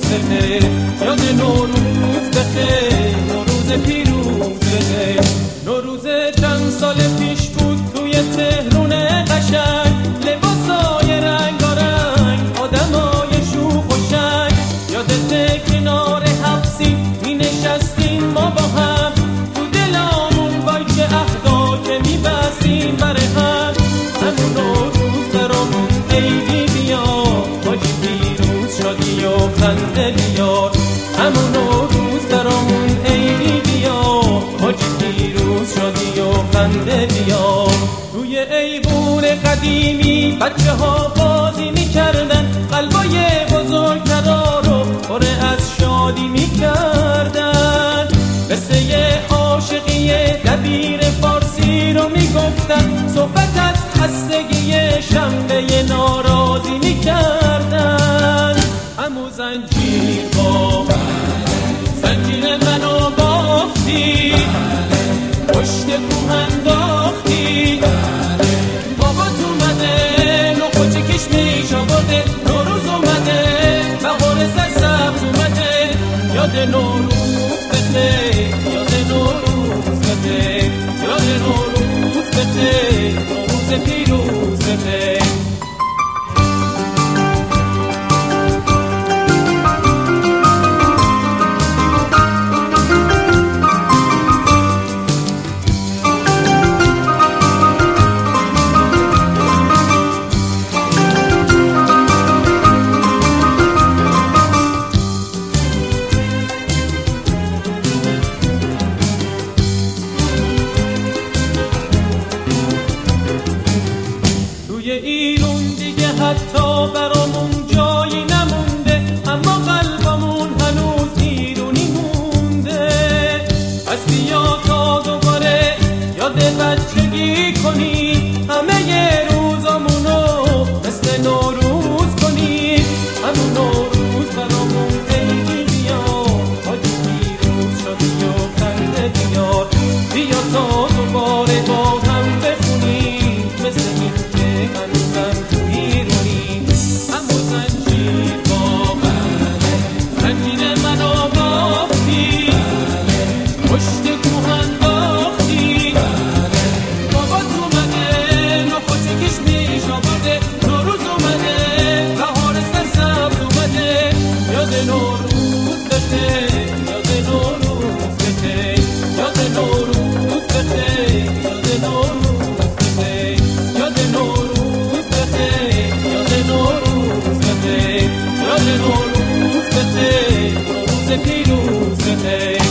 بخیر، یاد نوروز بخیر، نوروز پیروز بخیر. نوروز چند سال پیش بود توی تهرون قشنگ، لباسای رنگارنگ، آدمای شوخ و شنگ. یادت کنار حبسی می نشستیم ما با هم، تو دلامون وای چه عهدا که می بستیم بر هم. همون نوروز برامون عیدی بیار، حاجی پیروز شادی و خنده بیار. همون نوروز برامون عیدی بیار، حاجی پیروز شادی و خنده بیار. توی ایوون قدیمی بچه ها بازی می کردن، قلبای بزرگترا رو پر از شادی می کردن. قصه عاشقی دبیر فارسی رو می گفتن، صحبت از خستگی شنبه ناراضی می کردن. همو زنجیر با زنجیر منو بافتی، پشت کوه انداختی. بابات اومده نخوچ کشمیش آورده، نوروز اومده بهار سرسبز اومده. یاد نوروز بخیر، یاد نوروز بخیر، یاد نوروز بخیر، نوروز پیروز بخیر. ایرون دیگه حتی برامون جایی نمونده، اما قلبمون هنوز ایرونی مونده. پس بیا تا دوباره یاد بچگی کنی، همه روزامونو مثل نوروز کنی. همون نوروز برامون عیدی بیار، حاجی پیروز شادی و خنده بیار. بیا تا دوباره با هم بخونیم مثل این که هنوزم تو ایرونی. همو زنجیر با زنجیر منو بافتی، پشت کوه انداختی. بابات اومده نخوچ کشمیش آورده، نوروز اومده بهار سرسبز اومده. یاد نوروز بخیر، یاد نوروز بخیر، یاد نوروز بخیر، یاد نوروز بخیر، یاد نوروز بخیر، یاد نوروز بخیر، یاد نوروز بخیر، نوروز پیروز بخیر.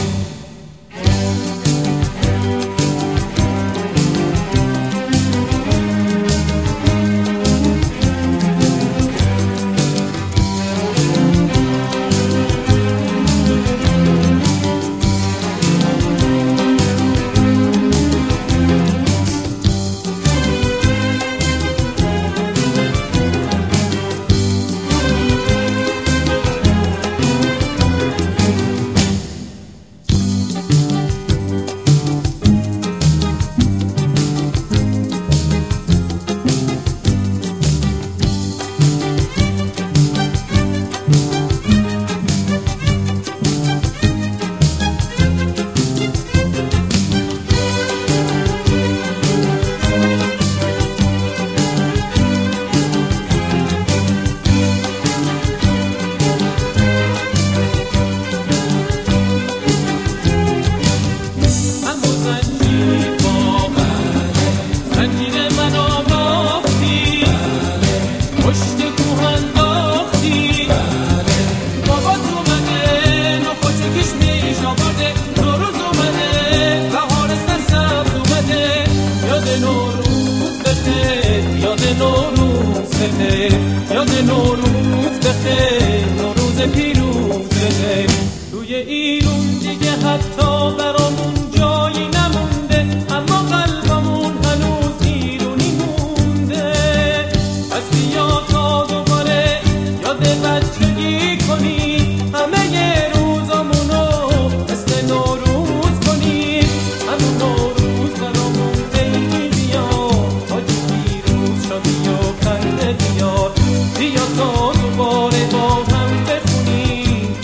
یاد نوروز بخیر، نوروز پیروز بخیر. توی ایرون دیگه حتی برامون جایی نمونده، اما قلبمون هنوز ایرونی مونده. پس بیا تا دوباره یاد بچگی کنی، همه روزامونو مثل نوروز کنی. همون نوروز برامون عیدی بیار، حاجی پیروز شادی و خنده بیار. بیا تا دوباره با هم بخونیم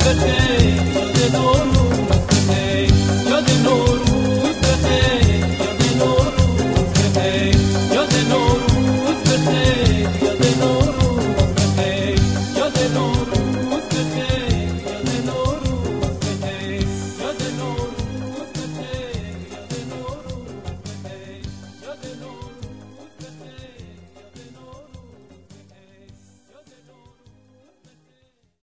بخیر